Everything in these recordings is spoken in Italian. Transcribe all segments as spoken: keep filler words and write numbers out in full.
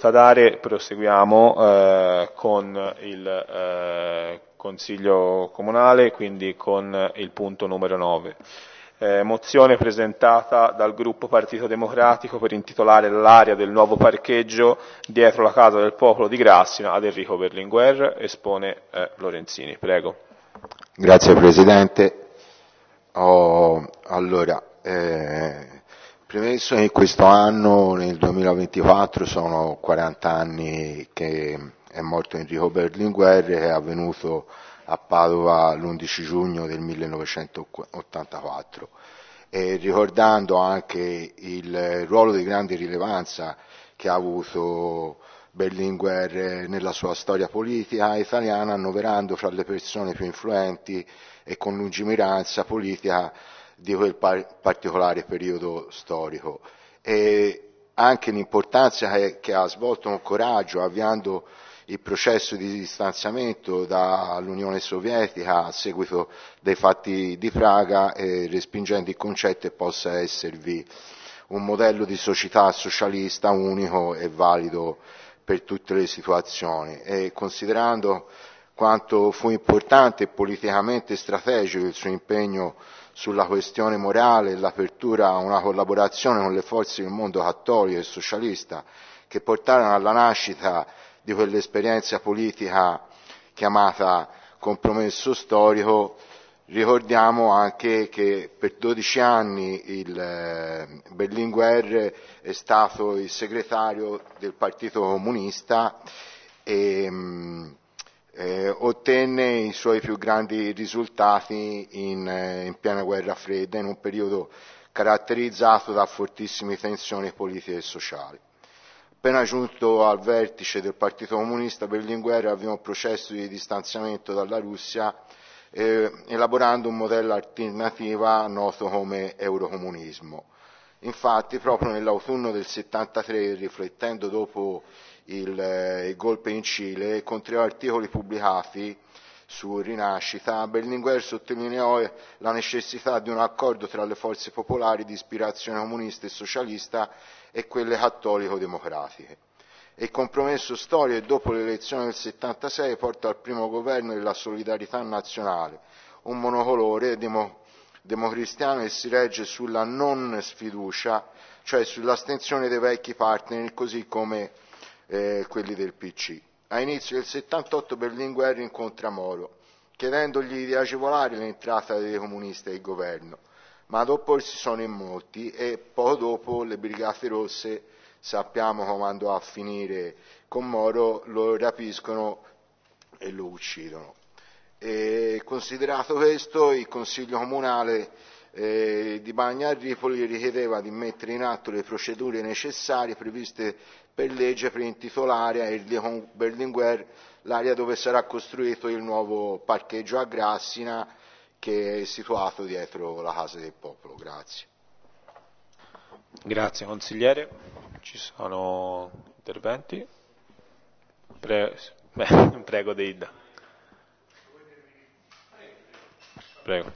dovuta dare, proseguiamo eh, con il eh, Consiglio Comunale, quindi con il punto numero nove. Eh, mozione presentata dal gruppo Partito Democratico per intitolare l'area del nuovo parcheggio dietro la Casa del Popolo di Grassina ad Enrico Berlinguer. Espone eh, Lorenzini, prego. Grazie Presidente. Oh, allora, eh, premesso che questo anno, nel duemilaventiquattro, sono quaranta anni che è morto Enrico Berlinguer, che è avvenuto a Padova l'undici giugno del millenovecentottantaquattro, e ricordando anche il ruolo di grande rilevanza che ha avuto Berlinguer nella sua storia politica italiana, annoverando fra le persone più influenti e con lungimiranza politica di quel par- particolare periodo storico, e anche l'importanza che, che ha svolto con coraggio avviando il processo di distanziamento dall'Unione Sovietica a seguito dei fatti di Praga, e respingendo il concetto che possa esservi un modello di società socialista unico e valido per tutte le situazioni, e considerando quanto fu importante e politicamente strategico il suo impegno sulla questione morale e l'apertura a una collaborazione con le forze del mondo cattolico e socialista che portarono alla nascita di quell'esperienza politica chiamata compromesso storico, ricordiamo anche che per dodici anni il eh, Berlinguer è stato il segretario del Partito Comunista e mh, eh, ottenne i suoi più grandi risultati in, eh, in piena guerra fredda, in un periodo caratterizzato da fortissime tensioni politiche e sociali. Appena giunto al vertice del Partito Comunista, Berlinguer avviò un processo di distanziamento dalla Russia, eh, elaborando un modello alternativo noto come eurocomunismo. Infatti, proprio nell'autunno del settantatré, riflettendo dopo il, eh, il golpe in Cile, con tre articoli pubblicati su Rinascita, Berlinguer sottolineò la necessità di un accordo tra le forze popolari di ispirazione comunista e socialista e quelle cattolico-democratiche. E il compromesso storico dopo l'elezione del settantasei porta al primo governo della solidarietà nazionale, un monocolore demo, democristiano che si regge sulla non sfiducia, cioè sull'astensione dei vecchi partner, così come eh, quelli del P C. A inizio del settantotto Berlinguer incontra Moro, chiedendogli di agevolare l'entrata dei comunisti al governo, ma ad opporsi sono in molti, e poco dopo le Brigate Rosse, sappiamo come andò a finire con Moro, lo rapiscono e lo uccidono. E considerato questo, il Consiglio Comunale eh, di Bagnarripoli richiedeva di mettere in atto le procedure necessarie previste per legge per intitolare a Enrico Berlinguer l'area dove sarà costruito il nuovo parcheggio a Grassina, che è situato dietro la Casa del Popolo. Grazie. Grazie consigliere. Ci sono interventi? Pre- beh, prego Deida. Prego.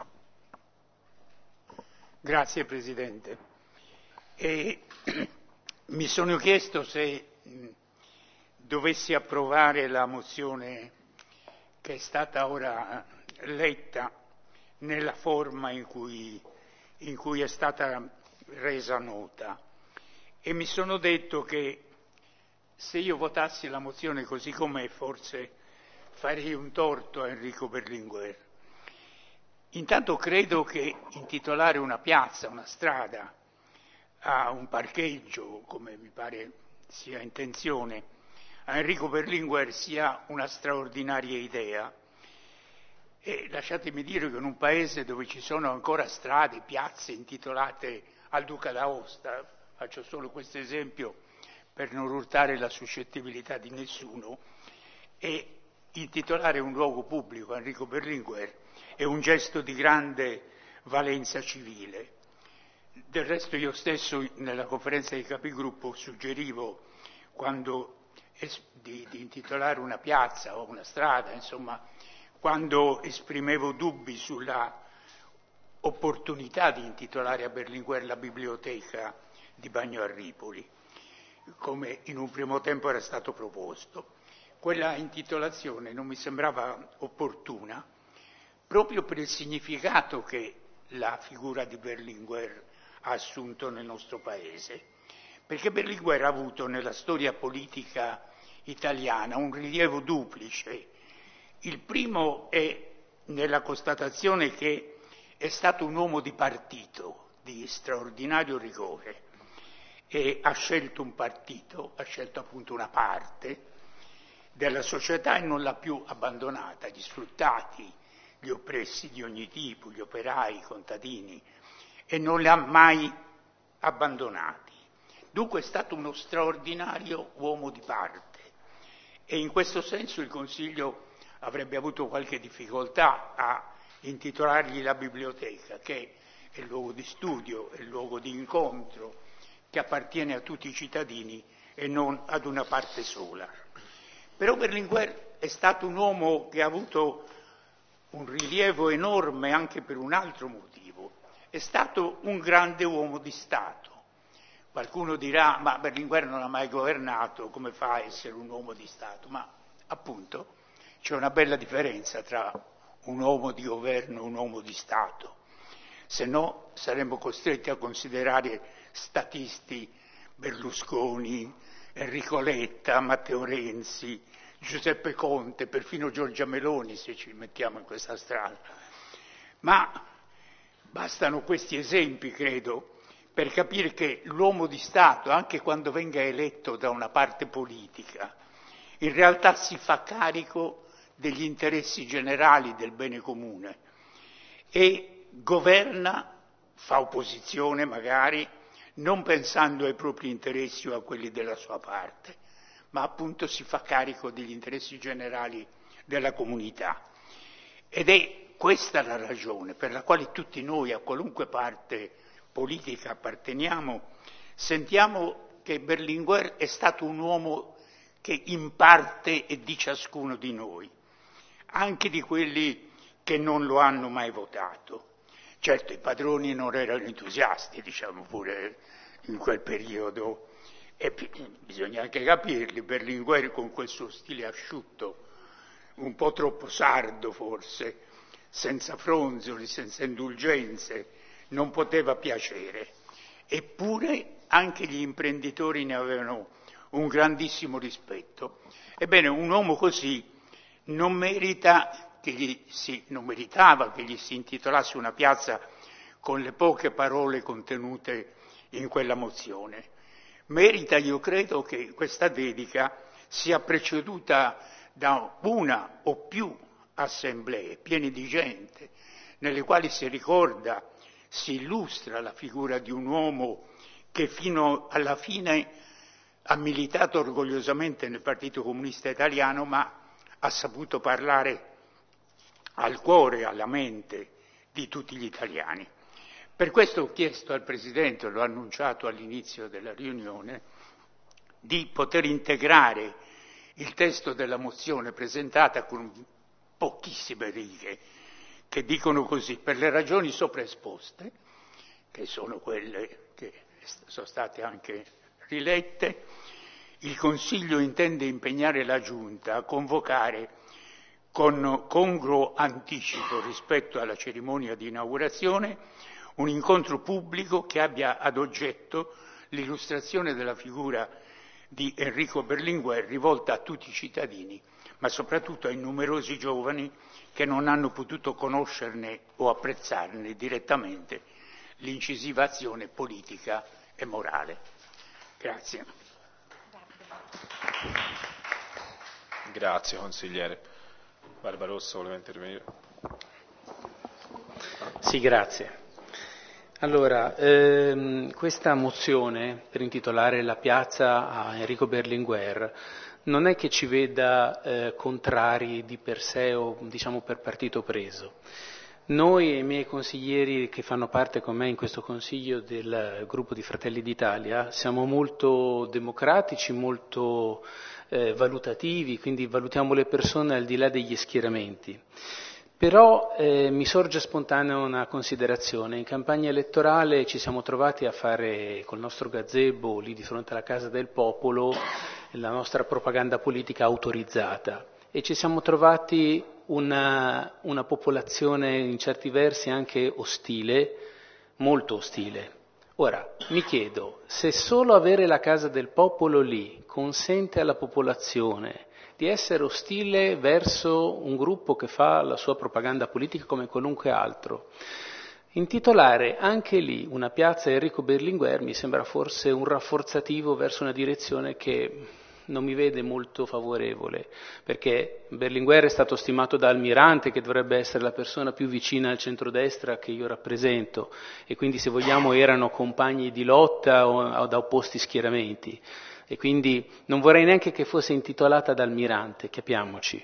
Grazie Presidente. E, mi sono chiesto se mh, dovessi approvare la mozione che è stata ora letta nella forma in cui, in cui è stata resa nota, e mi sono detto che se io votassi la mozione così com'è forse farei un torto a Enrico Berlinguer. Intanto credo che intitolare una piazza, una strada, a un parcheggio, come mi pare sia intenzione, a Enrico Berlinguer sia una straordinaria idea. E lasciatemi dire che in un paese dove ci sono ancora strade, piazze intitolate al Duca d'Aosta, faccio solo questo esempio per non urtare la suscettibilità di nessuno, e intitolare un luogo pubblico a Enrico Berlinguer è un gesto di grande valenza civile. Del resto io stesso nella conferenza dei capigruppo suggerivo quando, di, di intitolare una piazza o una strada, insomma, quando esprimevo dubbi sulla opportunità di intitolare a Berlinguer la biblioteca di Bagnarripoli. come in un primo tempo era stato proposto. Quella intitolazione non mi sembrava opportuna, proprio per il significato che la figura di Berlinguer ha assunto nel nostro Paese, perché Berlinguer ha avuto nella storia politica italiana un rilievo duplice. Il primo è nella constatazione che è stato un uomo di partito, di straordinario rigore, e ha scelto un partito, ha scelto appunto una parte della società e non l'ha più abbandonata, gli sfruttati, gli oppressi di ogni tipo, gli operai, i contadini, e non li ha mai abbandonati. Dunque è stato uno straordinario uomo di parte e in questo senso il Consiglio avrebbe avuto qualche difficoltà a intitolargli la biblioteca, che è il luogo di studio, è il luogo di incontro, che appartiene a tutti i cittadini e non ad una parte sola. Però Berlinguer è stato un uomo che ha avuto un rilievo enorme anche per un altro motivo. È stato un grande uomo di Stato. Qualcuno dirà, ma Berlinguer non ha mai governato, come fa a essere un uomo di Stato? Ma appunto c'è una bella differenza tra un uomo di governo e un uomo di Stato. Se no saremmo costretti a considerare statisti Berlusconi, Enrico Letta, Matteo Renzi, Giuseppe Conte, perfino Giorgia Meloni, se ci mettiamo in questa strada. Ma bastano questi esempi, credo, per capire che l'uomo di Stato, anche quando venga eletto da una parte politica, in realtà si fa carico degli interessi generali del bene comune e governa, fa opposizione magari, non pensando ai propri interessi o a quelli della sua parte, ma appunto si fa carico degli interessi generali della comunità. Ed è questa la ragione per la quale tutti noi, a qualunque parte politica apparteniamo, sentiamo che Berlinguer è stato un uomo che in parte è di ciascuno di noi, anche di quelli che non lo hanno mai votato. Certo, i padroni non erano entusiasti, diciamo pure in quel periodo, e bisogna anche capirli. Berlinguer con quel suo stile asciutto, un po' troppo sardo forse, senza fronzoli, senza indulgenze, non poteva piacere. Eppure anche gli imprenditori ne avevano un grandissimo rispetto. Ebbene, un uomo così non merita che gli si, non meritava che gli si intitolasse una piazza con le poche parole contenute in quella mozione. Merita, io credo, che questa dedica sia preceduta da una o più assemblee piene di gente, nelle quali si ricorda, si illustra la figura di un uomo che fino alla fine ha militato orgogliosamente nel Partito Comunista Italiano, ma ha saputo parlare al cuore, alla mente di tutti gli italiani. Per questo ho chiesto al Presidente, l'ho annunciato all'inizio della riunione, di poter integrare il testo della mozione presentata con pochissime righe, che dicono così: per le ragioni sopra esposte, che sono quelle che sono state anche rilette, il Consiglio intende impegnare la Giunta a convocare con congruo anticipo rispetto alla cerimonia di inaugurazione un incontro pubblico che abbia ad oggetto l'illustrazione della figura di Enrico Berlinguer rivolta a tutti i cittadini, ma soprattutto ai numerosi giovani che non hanno potuto conoscerne o apprezzarne direttamente l'incisiva azione politica e morale. Grazie. Grazie consigliere. Barbarossa voleva intervenire. Sì, grazie. Allora, ehm, questa mozione per intitolare la piazza a Enrico Berlinguer non è che ci veda eh, contrari di per sé o diciamo per partito preso. Noi e i miei consiglieri che fanno parte con me in questo consiglio del gruppo di Fratelli d'Italia siamo molto democratici, molto eh, valutativi, quindi valutiamo le persone al di là degli schieramenti. Però eh, mi sorge spontanea una considerazione. In campagna elettorale ci siamo trovati a fare col nostro gazebo lì di fronte alla Casa del Popolo la nostra propaganda politica autorizzata e ci siamo trovati una, una popolazione in certi versi anche ostile, molto ostile. Ora, mi chiedo, se solo avere la Casa del Popolo lì consente alla popolazione di essere ostile verso un gruppo che fa la sua propaganda politica come qualunque altro, intitolare anche lì una piazza Enrico Berlinguer mi sembra forse un rafforzativo verso una direzione che non mi vede molto favorevole, perché Berlinguer è stato stimato da Almirante, che dovrebbe essere la persona più vicina al centrodestra che io rappresento, e quindi se vogliamo erano compagni di lotta o, o da opposti schieramenti, e quindi non vorrei neanche che fosse intitolata ad Almirante, capiamoci.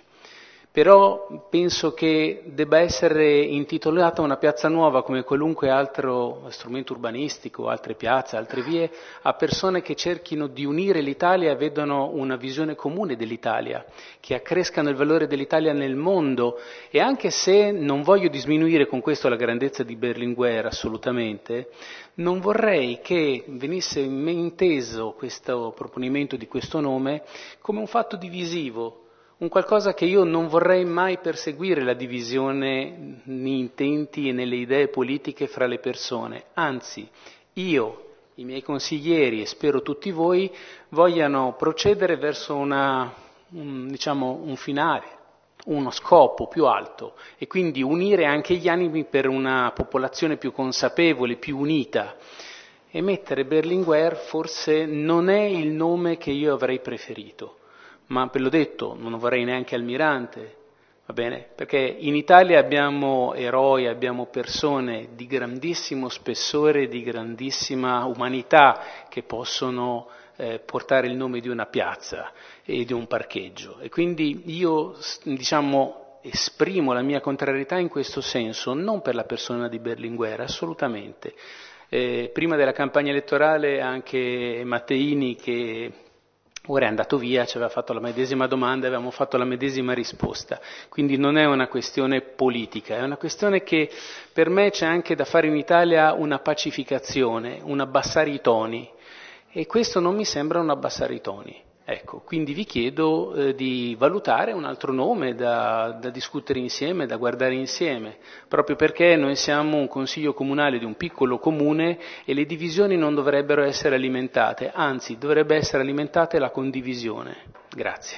Però penso che debba essere intitolata una piazza nuova come qualunque altro strumento urbanistico, altre piazze, altre vie, a persone che cerchino di unire l'Italia e vedono una visione comune dell'Italia, che accrescano il valore dell'Italia nel mondo e anche se non voglio diminuire con questo la grandezza di Berlinguer assolutamente, non vorrei che venisse inteso questo proponimento di questo nome come un fatto divisivo, un qualcosa che io non vorrei mai perseguire, la divisione nei intenti e nelle idee politiche fra le persone. Anzi, io, i miei consiglieri e spero tutti voi, vogliano procedere verso una, un, diciamo, un finale, uno scopo più alto e quindi unire anche gli animi per una popolazione più consapevole, più unita. E mettere Berlinguer forse non è il nome che io avrei preferito. Ma ve l'ho detto, non vorrei neanche Almirante, va bene? Perché in Italia abbiamo eroi, abbiamo persone di grandissimo spessore, di grandissima umanità che possono eh, portare il nome di una piazza e di un parcheggio. E quindi io, diciamo, esprimo la mia contrarietà in questo senso, non per la persona di Berlinguer, assolutamente. Eh, prima della campagna elettorale anche Matteini, che ora è andato via, ci aveva fatto la medesima domanda e avevamo fatto la medesima risposta, quindi non è una questione politica, è una questione che per me c'è anche da fare in Italia una pacificazione, un abbassare i toni e questo non mi sembra un abbassare i toni. Ecco, quindi vi chiedo eh, di valutare un altro nome da, da discutere insieme, da guardare insieme, proprio perché noi siamo un consiglio comunale di un piccolo comune e le divisioni non dovrebbero essere alimentate, anzi dovrebbe essere alimentata la condivisione. Grazie.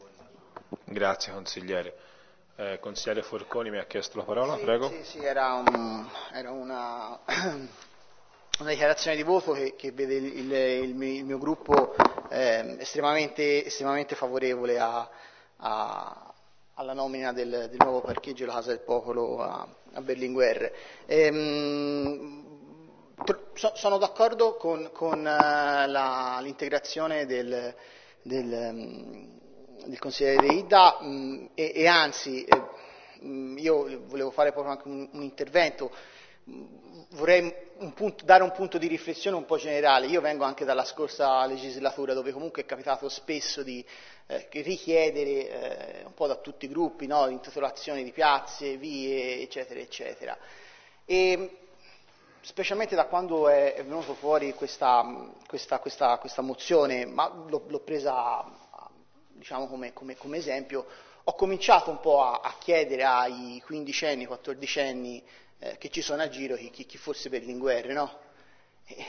Grazie consigliere. Eh, consigliere Forconi mi ha chiesto la parola, sì, prego. Sì, sì, era, un, era una... una dichiarazione di voto che, che vede il, il, il, mio, il mio gruppo eh, estremamente, estremamente favorevole a, a, alla nomina del, del nuovo parcheggio della Casa del Popolo a, a Berlinguer. Ehm, so, sono d'accordo con, con uh, la, l'integrazione del, del, um, del consigliere De Ida um, e, e anzi eh, io volevo fare proprio anche un, un intervento. Vorrei un punto, dare un punto di riflessione un po' generale. Io vengo anche dalla scorsa legislatura dove comunque è capitato spesso di eh, richiedere eh, un po' da tutti i gruppi, no? L'intitolazione di piazze, vie, eccetera, eccetera. E specialmente da quando è, è venuto fuori questa, questa, questa, questa mozione, ma l'ho, l'ho presa diciamo come, come, come esempio, ho cominciato un po' a, a chiedere ai quindicenni, quattordicenni Eh, che ci sono a giro chi, chi, chi fosse Berlinguer, no? E,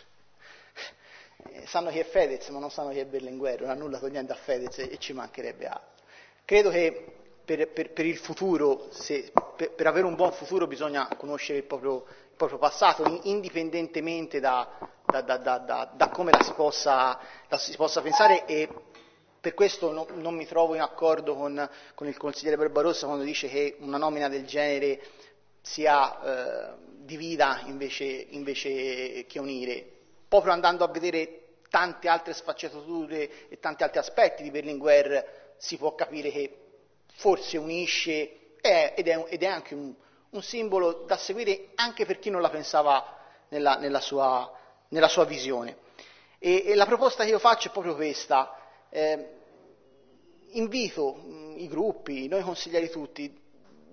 eh, sanno chi è Fedez, ma non sanno chi è Berlinguer, non ha nulla togliendo a Fedez e, e ci mancherebbe altro. Credo che per, per, per il futuro, se, per, per avere un buon futuro bisogna conoscere il proprio, il proprio passato, indipendentemente da, da, da, da, da, da come la si, possa, la si possa pensare e per questo no, non mi trovo in accordo con, con il consigliere Barbarossa quando dice che una nomina del genere sia eh, divida invece, invece che unire, proprio andando a vedere tante altre sfaccettature e tanti altri aspetti di Berlinguer si può capire che forse unisce è, ed, è, ed è anche un, un simbolo da seguire anche per chi non la pensava nella, nella, sua, nella sua visione. E, e la proposta che io faccio è proprio questa, eh, invito mh, i gruppi, noi consiglieri tutti,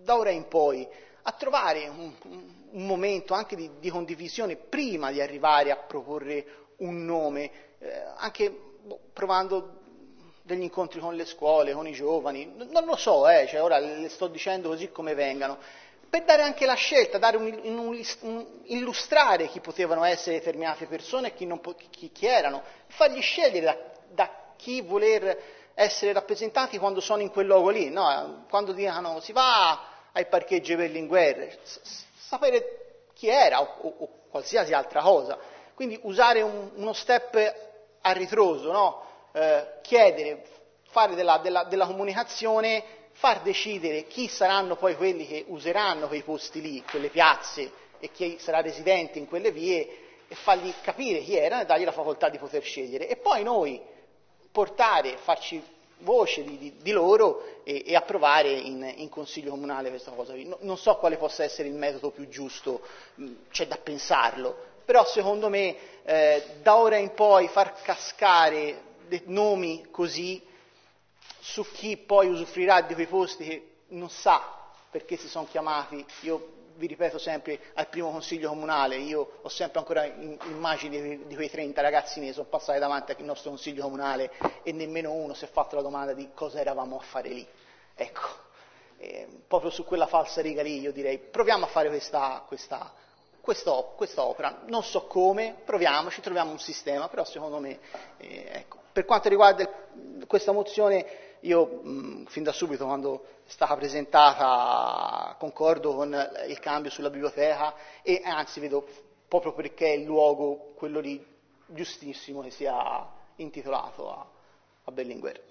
da ora in poi a trovare un, un momento anche di, di condivisione prima di arrivare a proporre un nome, eh, anche boh, provando degli incontri con le scuole, con i giovani, non lo so, eh, cioè ora le sto dicendo così come vengano, per dare anche la scelta, dare un, un, un, illustrare chi potevano essere determinate persone e chi, non, chi, chi erano, fargli scegliere da, da chi voler essere rappresentati quando sono in quel luogo lì, no? Quando dicono si va ai parcheggi Berlinguer, sapere chi era o, o, o qualsiasi altra cosa, quindi usare un, uno step a ritroso, no? Eh, chiedere, fare della, della, della comunicazione, far decidere chi saranno poi quelli che useranno quei posti lì, quelle piazze e chi sarà residente in quelle vie e fargli capire chi erano e dargli la facoltà di poter scegliere e poi noi portare, farci voce di, di, di loro e, e approvare in, in consiglio comunale questa cosa. No, non so quale possa essere il metodo più giusto, c'è da pensarlo, però secondo me eh, da ora in poi far cascare dei nomi così su chi poi usufruirà di quei posti che non sa perché si sono chiamati, io vi ripeto sempre, al primo consiglio comunale, io ho sempre ancora in, immagini di, di quei trenta ragazzini che sono passati davanti al nostro consiglio comunale e nemmeno uno si è fatto la domanda di cosa eravamo a fare lì. Ecco, eh, proprio su quella falsa riga lì io direi proviamo a fare questa, questa, quest'op- quest'opera, non so come, proviamoci, troviamo un sistema, però secondo me, eh, ecco. Per quanto riguarda il, questa mozione, io mh, fin da subito quando è stata presentata concordo con il cambio sulla biblioteca e anzi vedo proprio perché è il luogo, quello lì, giustissimo che sia intitolato a, a Berlinguer.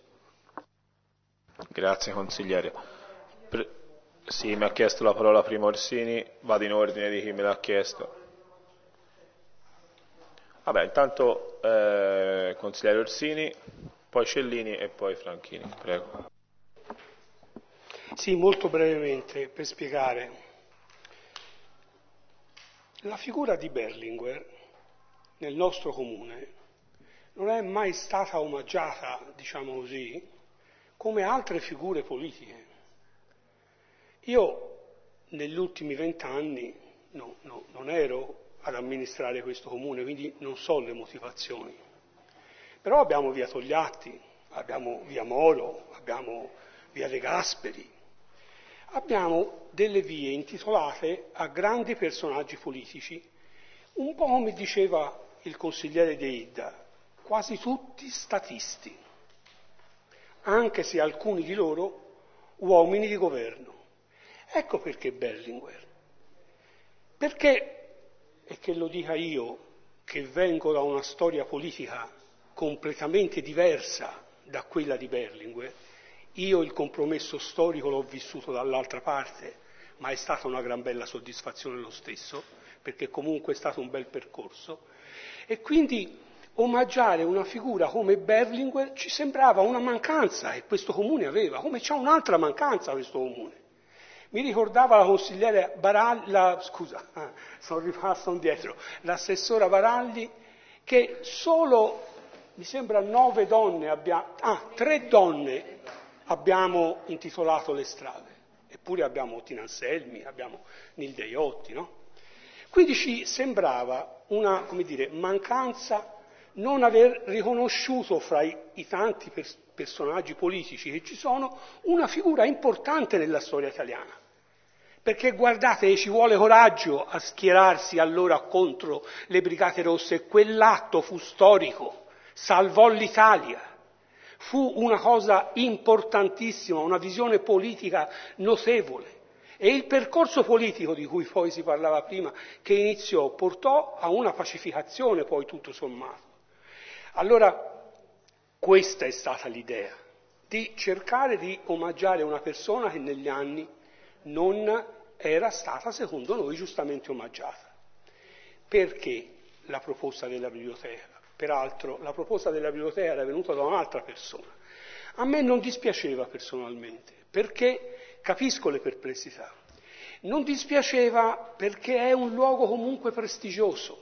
Grazie consigliere. Pre- sì, mi ha chiesto la parola prima Orsini, vado in ordine di chi me l'ha chiesto. Vabbè, intanto eh, consigliere Orsini, poi Cellini e poi Franchini, prego. Sì, molto brevemente per spiegare. La figura di Berlinguer nel nostro comune non è mai stata omaggiata, diciamo così, come altre figure politiche. Io negli ultimi vent'anni no, no, non ero ad amministrare questo comune, quindi non so le motivazioni. Però abbiamo via Togliatti, abbiamo via Moro, abbiamo via De Gasperi, abbiamo delle vie intitolate a grandi personaggi politici, un po' come diceva il consigliere De Idda, quasi tutti statisti, anche se alcuni di loro uomini di governo. Ecco perché Berlinguer. Perché, e che lo dica io, che vengo da una storia politica completamente diversa da quella di Berlinguer, io il compromesso storico l'ho vissuto dall'altra parte, ma è stata una gran bella soddisfazione lo stesso, perché comunque è stato un bel percorso, e quindi omaggiare una figura come Berlinguer ci sembrava una mancanza che questo comune aveva, come c'è un'altra mancanza questo comune. Mi ricordava la consigliere Baralli, la, scusa, sono rimasto indietro, l'assessora Baralli, che solo, mi sembra, nove donne abbiamo, ah, tre donne abbiamo intitolato le strade, eppure abbiamo Tina Anselmi, abbiamo Nilde Iotti, no? Quindi ci sembrava una, come dire, mancanza non aver riconosciuto fra i, i tanti pers- personaggi politici che ci sono una figura importante nella storia italiana. Perché guardate, ci vuole coraggio a schierarsi allora contro le Brigate Rosse e quell'atto fu storico, salvò l'Italia, fu una cosa importantissima, una visione politica notevole. E il percorso politico di cui poi si parlava prima, che iniziò, portò a una pacificazione poi tutto sommato. Allora, questa è stata l'idea, di cercare di omaggiare una persona che negli anni non era stata, secondo noi, giustamente omaggiata. Perché la proposta della biblioteca? Peraltro, la proposta della biblioteca era venuta da un'altra persona. A me non dispiaceva personalmente, perché capisco le perplessità. Non dispiaceva perché è un luogo comunque prestigioso.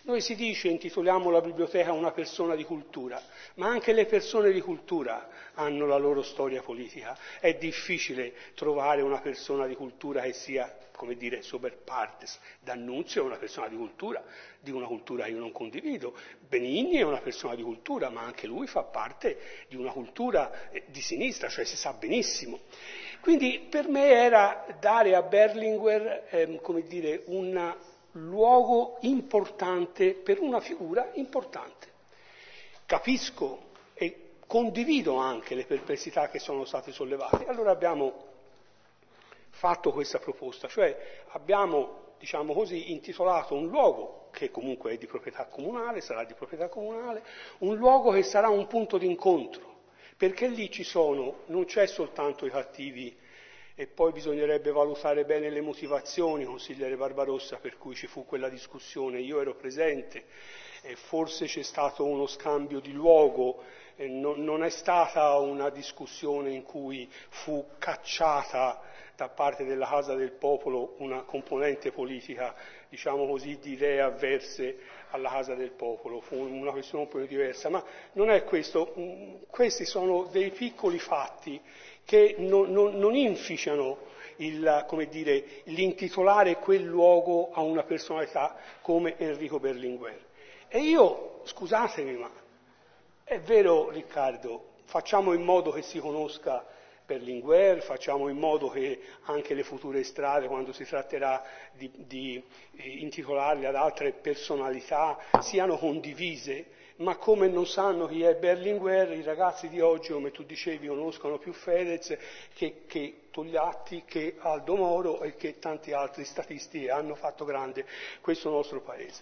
Noi si dice intitoliamo la biblioteca a una persona di cultura, ma anche le persone di cultura hanno la loro storia politica. È difficile trovare una persona di cultura che sia, come dire, super partes. D'Annunzio è una persona di cultura, di una cultura che io non condivido. Benigni è una persona di cultura, ma anche lui fa parte di una cultura di sinistra, cioè si sa benissimo. Quindi per me era dare a Berlinguer, ehm, come dire, un luogo importante per una figura importante. Capisco e condivido anche le perplessità che sono state sollevate. Allora abbiamo fatto questa proposta, cioè abbiamo, diciamo così, intitolato un luogo che comunque è di proprietà comunale, sarà di proprietà comunale, un luogo che sarà un punto d'incontro, perché lì ci sono, non c'è soltanto i cattivi, e poi bisognerebbe valutare bene le motivazioni, consigliere Barbarossa, per cui ci fu quella discussione, io ero presente, e forse c'è stato uno scambio di luogo, e non, non è stata una discussione in cui fu cacciata da parte della Casa del Popolo una componente politica, diciamo così, di idee avverse alla Casa del Popolo, fu una questione un po' diversa, ma non è questo, questi sono dei piccoli fatti che non, non, non inficiano il, come dire, l'intitolare quel luogo a una personalità come Enrico Berlinguer. E io, scusatemi, ma è vero, Riccardo, facciamo in modo che si conosca Berlinguer, facciamo in modo che anche le future strade, quando si tratterà di, di intitolarle ad altre personalità, siano condivise, ma come non sanno chi è Berlinguer, i ragazzi di oggi, come tu dicevi, conoscono più Fedez che, che Togliatti, che Aldo Moro e che tanti altri statisti che hanno fatto grande questo nostro paese.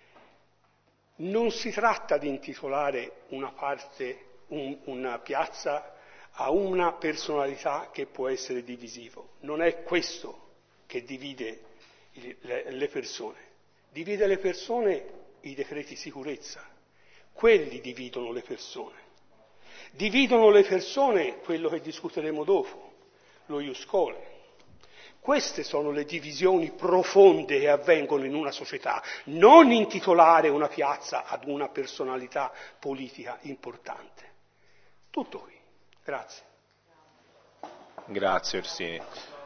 Non si tratta di intitolare una parte, un, una piazza a una personalità che può essere divisivo. Non è questo che divide le, le persone. Divide le persone i decreti sicurezza. Quelli dividono le persone. Dividono le persone quello che discuteremo dopo, lo ius scholae. Queste sono le divisioni profonde che avvengono in una società, non intitolare una piazza ad una personalità politica importante. Tutto qui. Grazie. Grazie Orsini.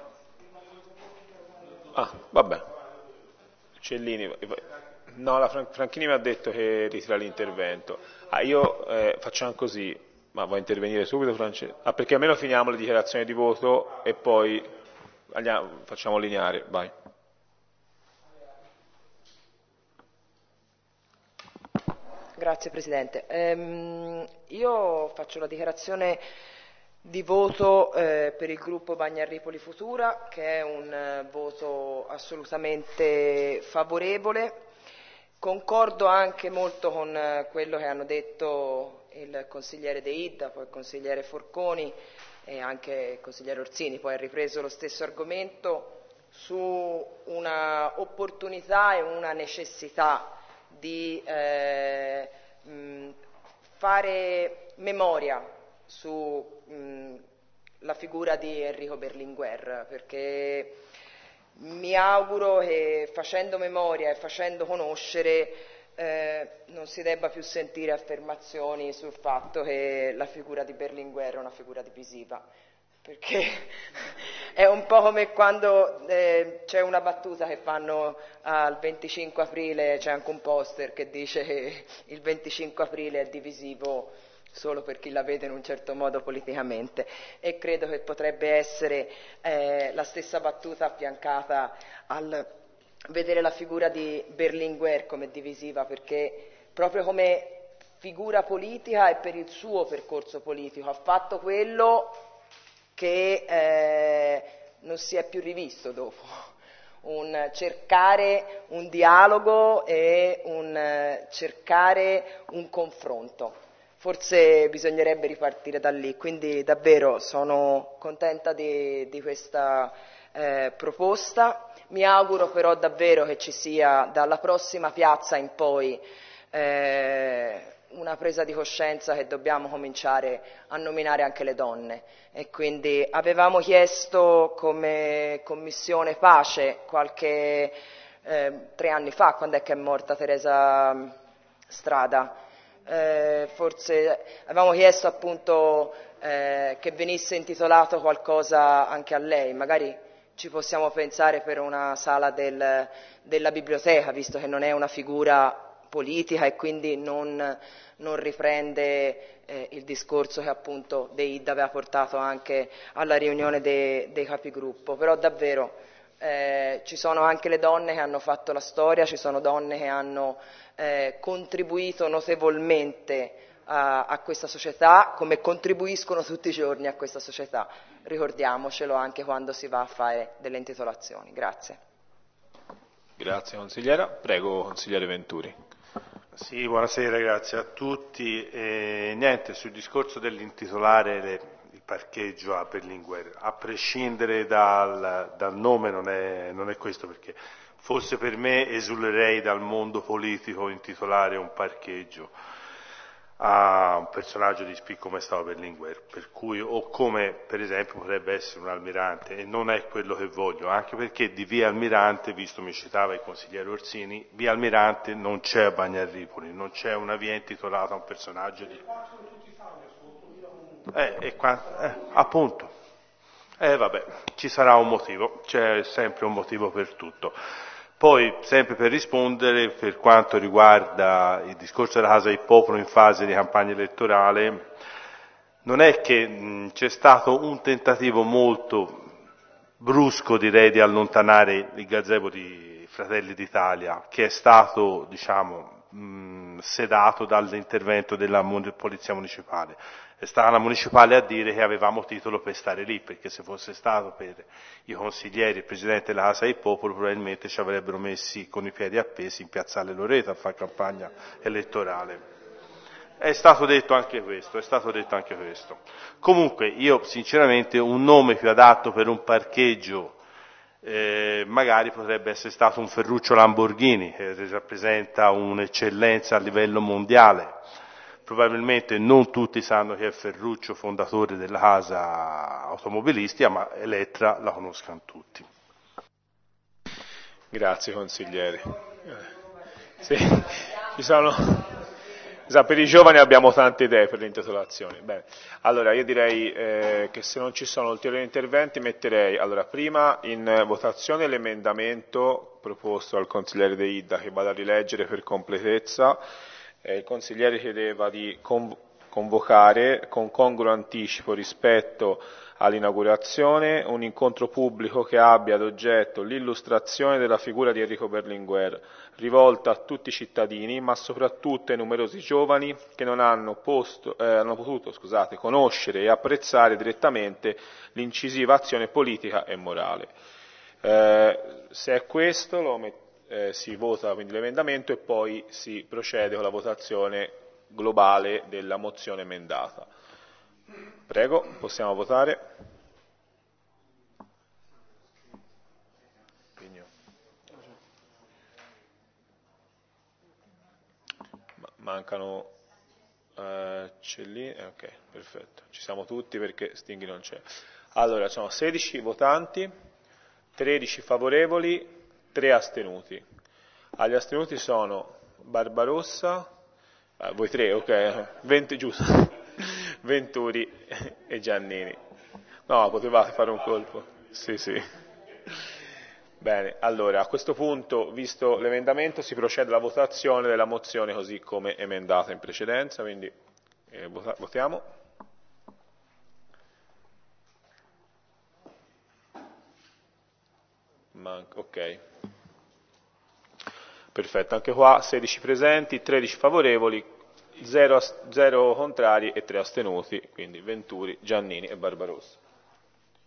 Ah, vabbè. Cellini. No, la Fran- Franchini mi ha detto che ritira l'intervento. Ah, io eh, facciamo così, ma vuoi intervenire subito, Francesco? Ah, perché almeno finiamo le dichiarazioni di voto e poi andiamo, facciamo lineare, vai. Grazie Presidente. Ehm, io faccio la dichiarazione di voto eh, per il gruppo Bagnarripoli Futura, che è un eh, voto assolutamente favorevole. Concordo anche molto con eh, quello che hanno detto il consigliere De Ida, poi il consigliere Forconi e anche il consigliere Orsini, poi ha ripreso lo stesso argomento su una opportunità e una necessità di eh, mh, fare memoria sulla figura di Enrico Berlinguer, perché mi auguro che facendo memoria e facendo conoscere eh, non si debba più sentire affermazioni sul fatto che la figura di Berlinguer è una figura divisiva, perché è un po' come quando eh, c'è una battuta che fanno al venticinque aprile, c'è anche un poster che dice che il venticinque aprile è divisivo solo per chi la vede in un certo modo politicamente, e credo che potrebbe essere eh, la stessa battuta affiancata al vedere la figura di Berlinguer come divisiva, perché proprio come figura politica e per il suo percorso politico ha fatto quello che eh, non si è più rivisto dopo, un cercare un dialogo e un eh, cercare un confronto. Forse bisognerebbe ripartire da lì, quindi davvero sono contenta di, di questa eh, proposta. Mi auguro però davvero che ci sia dalla prossima piazza in poi eh, una presa di coscienza che dobbiamo cominciare a nominare anche le donne, e quindi avevamo chiesto come Commissione Pace qualche eh, tre anni fa, quando è che è morta Teresa Strada. Eh, forse avevamo chiesto appunto eh, che venisse intitolato qualcosa anche a lei, magari ci possiamo pensare per una sala del, della biblioteca, visto che non è una figura politica e quindi non, non riprende eh, il discorso che appunto De Ida aveva portato anche alla riunione de, dei capigruppo. Però davvero eh, ci sono anche le donne che hanno fatto la storia, ci sono donne che hanno eh, contribuito notevolmente a, a questa società, come contribuiscono tutti i giorni a questa società. Ricordiamocelo anche quando si va a fare delle intitolazioni. Grazie. Grazie consigliera. Prego consigliere Venturi. Sì, buonasera, grazie a tutti. E, niente, sul discorso dell'intitolare le, il parcheggio a Berlinguer, a prescindere dal, dal nome non è, non è questo, perché forse per me esulerei dal mondo politico intitolare un parcheggio a un personaggio di spicco come è stato Berlinguer, per cui, o come per esempio potrebbe essere un almirante, e non è quello che voglio, anche perché di via Almirante, visto mi citava il consigliere Orsini, via Almirante non c'è a Bagnarripoli, non c'è una via intitolata a un personaggio di... Eh, e qua, eh, appunto, eh vabbè, ci sarà un motivo, c'è sempre un motivo per tutto. Poi, sempre per rispondere, per quanto riguarda il discorso della Casa del Popolo in fase di campagna elettorale, non è che mh, c'è stato un tentativo molto brusco, direi, di allontanare il gazebo di Fratelli d'Italia, che è stato, diciamo, mh, sedato dall'intervento della Polizia Municipale. È stata la Municipale a dire che avevamo titolo per stare lì, perché se fosse stato per i consiglieri e il Presidente della Casa del Popolo probabilmente ci avrebbero messi con i piedi appesi in Piazzale Loreto a fare campagna elettorale. È stato detto anche questo, è stato detto anche questo. Comunque io sinceramente un nome più adatto per un parcheggio eh, magari potrebbe essere stato un Ferruccio Lamborghini, che rappresenta un'eccellenza a livello mondiale. Probabilmente non tutti sanno che è Ferruccio, fondatore della casa automobilistica, ma Elettra la conoscono tutti. Grazie consigliere. Sì, ci sono... Per i giovani abbiamo tante idee per le intitolazioni. Bene. Allora io direi eh, che se non ci sono ulteriori interventi metterei allora, prima in votazione l'emendamento proposto dal consigliere De Ida, che vado a rileggere per completezza. Eh, il consigliere chiedeva di convocare con congruo anticipo rispetto all'inaugurazione un incontro pubblico che abbia ad oggetto l'illustrazione della figura di Enrico Berlinguer, rivolta a tutti i cittadini, ma soprattutto ai numerosi giovani che non hanno, posto, eh, hanno potuto scusate, conoscere e apprezzare direttamente l'incisiva azione politica e morale. Eh, se è questo, lo met- eh, si vota quindi l'emendamento e poi si procede con la votazione globale della mozione emendata. Prego, possiamo votare. Mancano eh, Cellini, eh, ok, perfetto, ci siamo tutti perché Stinghi non c'è. Allora, sono sedici votanti, tredici favorevoli, tre astenuti. Agli astenuti sono Barbarossa, eh, voi tre, ok, venti, giusto, Venturi e Giannini. No, potevate fare un colpo, sì sì. Bene, allora a questo punto, visto l'emendamento, si procede alla votazione della mozione così come emendata in precedenza, quindi eh, vota- votiamo. Manca, ok. Perfetto, anche qua sedici presenti, tredici favorevoli, zero, zero contrari e tre astenuti, quindi Venturi, Giannini e Barbarossa.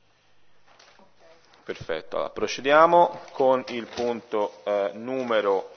Perfetto, allora procediamo con il punto eh, numero